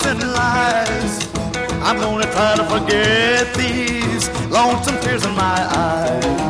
promises and lies. I'm gonna try to forget these lonesome tears in my eyes.